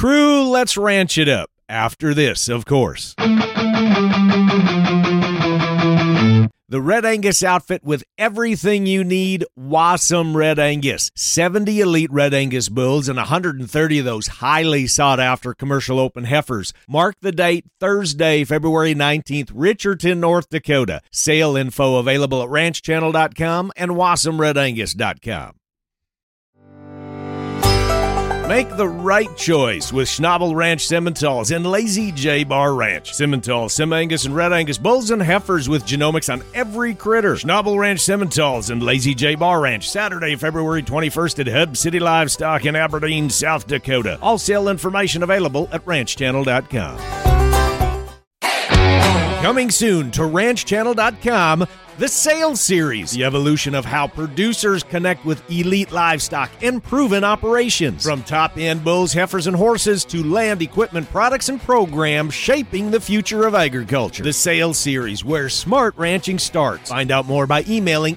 Crew, let's ranch it up. After this, of course. The Red Angus outfit with everything you need. Wasm Red Angus. 70 elite Red Angus bulls and 130 of those highly sought-after commercial open heifers. Mark the date, Thursday, February 19th, Richardson, North Dakota. Sale info available at ranchchannel.com and wasmredangus.com. Make the right choice with Schnabel Ranch Simmentals and Lazy J Bar Ranch. Simmental, Sim-Angus, and Red Angus bulls and heifers with genomics on every critter. Schnabel Ranch Simmentals and Lazy J Bar Ranch, Saturday, February 21st at Hub City Livestock in Aberdeen, South Dakota. All sale information available at ranchchannel.com. Coming soon to ranchchannel.com, the Sales Series, the evolution of how producers connect with elite livestock and proven operations. From top-end bulls, heifers, and horses to land equipment, products, and programs shaping the future of agriculture. The Sales Series, where smart ranching starts. Find out more by emailing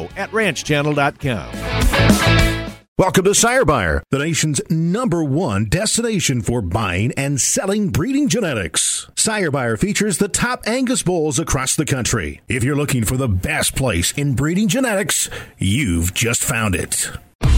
info@ranchchannel.com. Welcome to Sire Buyer, the nation's #1 destination for buying and selling breeding genetics. Sire Buyer features the top Angus bulls across the country. If you're looking for the best place in breeding genetics, you've just found it.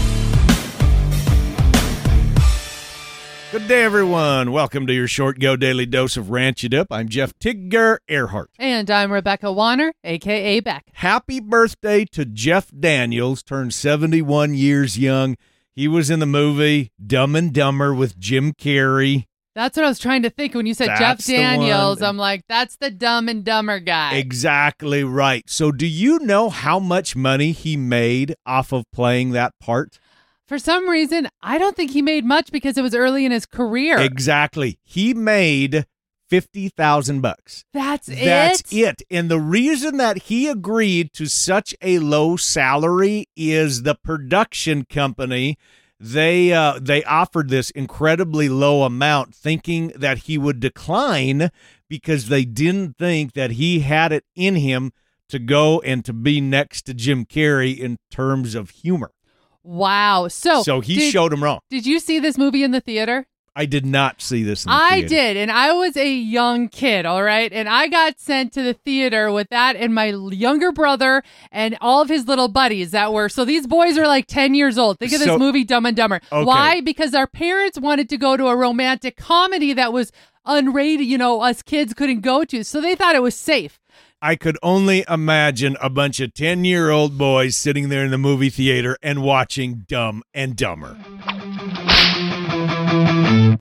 Good day, everyone. Welcome to your Short Go Daily Dose of Ranch It Up. I'm Jeff Tigger Earhart. And I'm Rebecca Warner, a.k.a. Beck. Happy birthday to Jeff Daniels, turned 71 years young. He was in the movie Dumb and Dumber with Jim Carrey. That's what I was trying to think when you said That's Jeff Daniels. I'm like, that's the Dumb and Dumber guy. Exactly right. So do you know how much money he made off of playing that part? For some reason, I don't think he made much because it was early in his career. Exactly. He made $50,000. That's it? That's it. And the reason that he agreed to such a low salary is the production company. They offered this incredibly low amount thinking that he would decline because they didn't think that he had it in him to go and to be next to Jim Carrey in terms of humor. Wow. So he showed him wrong. Did you see this movie in the theater? I did not see this in the I theater. did, and I was a young kid, all right? And I got sent to the theater with that and my younger brother and all of his little buddies that were, so these boys are like 10 years old. Think of this movie, Dumb and Dumber. Okay. Why? Because our parents wanted to go to a romantic comedy that was unrated, us kids couldn't go to, so they thought it was safe. I could only imagine a bunch of 10-year-old boys sitting there in the movie theater and watching Dumb and Dumber.